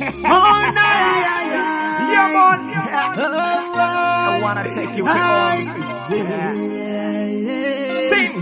Oh, no, Yeah, man. I wanna take you home. Sing.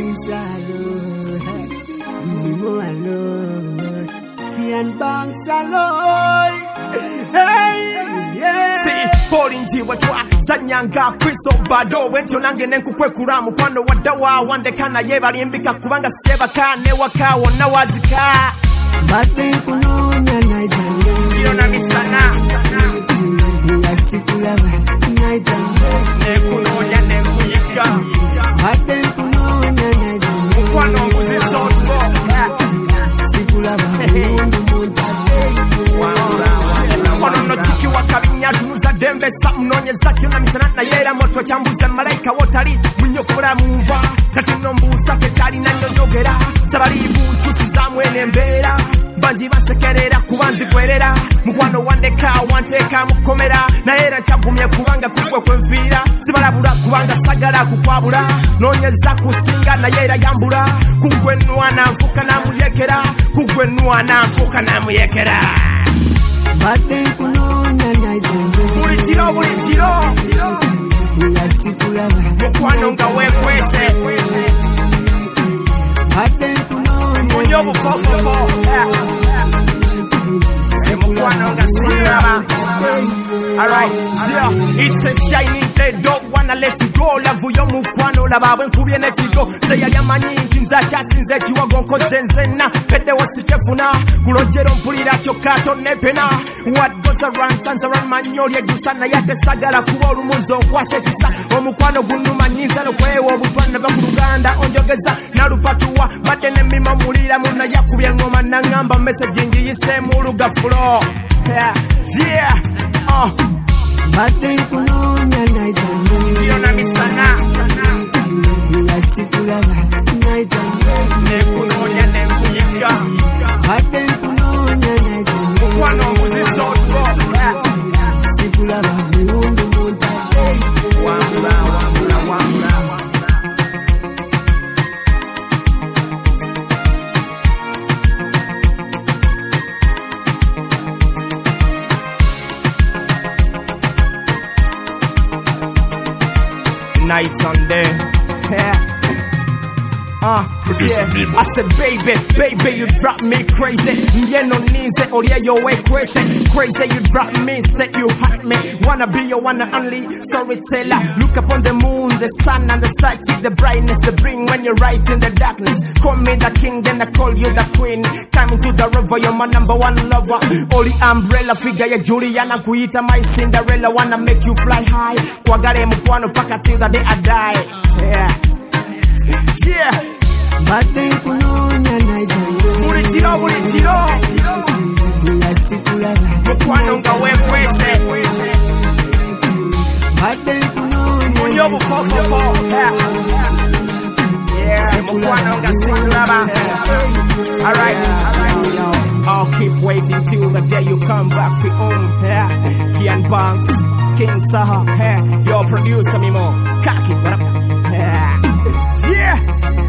See, falling jiwatwa Sanyanga Kriso Bado Wento nange nenkukwe kuramu Kwano wadawa Wande kana yeba limbika kubanga seba kane waka Wana wazika Bade kunonya naijande Jio na misana Yasikulawa naijande Nekunonya nekuyika Bade kunonya naijande Kwano mbuzi sotbo Sikulawa mundu muntabe Wano no chiki wakabinya tunuza dembe sa mnonye zakyo na misana na yera moto chambuze malaika wotali munyokora muva kati no mbusa ke chali na nyogera sabalibu chusi za mwene mbera banji basekerera kubanzi kwerera mukwano wandeka wanteka mukomera na yera chagumye kubanga kugwe kwemvira sibalabura kubanga sagala kukwabura nonyeza kusinga na yera yambura kugwe nwana mfuka na muyekera kugwe nwana mfuka na muyekera Bade kunonya naijande Bulichiro Yasikulawa mukwano nga wekwese Bade kunonya munyobu fofofo mukwano nga siraba. Alright, yeah, it's a shining day, don't wanna let you go. Lavu yo mukwano lababwe nkubye nekigo Zeya yamanyi nkinza kyasinze kiwago nkoze nzena Pede wasikefuna kulojero mpulira chokato nepena What goes around turns around manyoli edusana yate sagala kuba olumuzo nkwase kisa Omukwano gunuma nyinza nokwewa obutwana bakuluganda onjogeza nalupatuwa Bade nemima mulira muna yakubye ngoma nangamba message njiyise muluga flow. Yeah, Bade kunonya naijande Jio na misana Yasikulawa naijande Nekunonya nekuyika Bade kunonya naijande Kwano mbuzi sotbo Sikulawa mundu muntabe Wambula Nights on there. Yeah. I said, baby, you drop me crazy. Yeah, no nize, or yeah, your way crazy. Crazy, you drop me, step you hurt me. Wanna be your one and only storyteller. Look upon the moon, the sun, and the stars. See the brightness they bring when you're right in the darkness. Call me the king, then I call you the queen. Coming to the river, you're my number one lover. Only umbrella figure, yeah, Juliana Kuita, my Cinderella. Wanna make you fly high. Kwagare mukwano paka till the day I die. Yeah. Bade kunonya naijande Bulichiro Yasikulawa mukwano nga wekwese Bade kunonya munyobu fofofo mukwano nga siraba. Alright, I'll keep waiting till the day you come back for home. Kian Banks, King Saha, your producer Mimo, Kaki, what up? Yeah.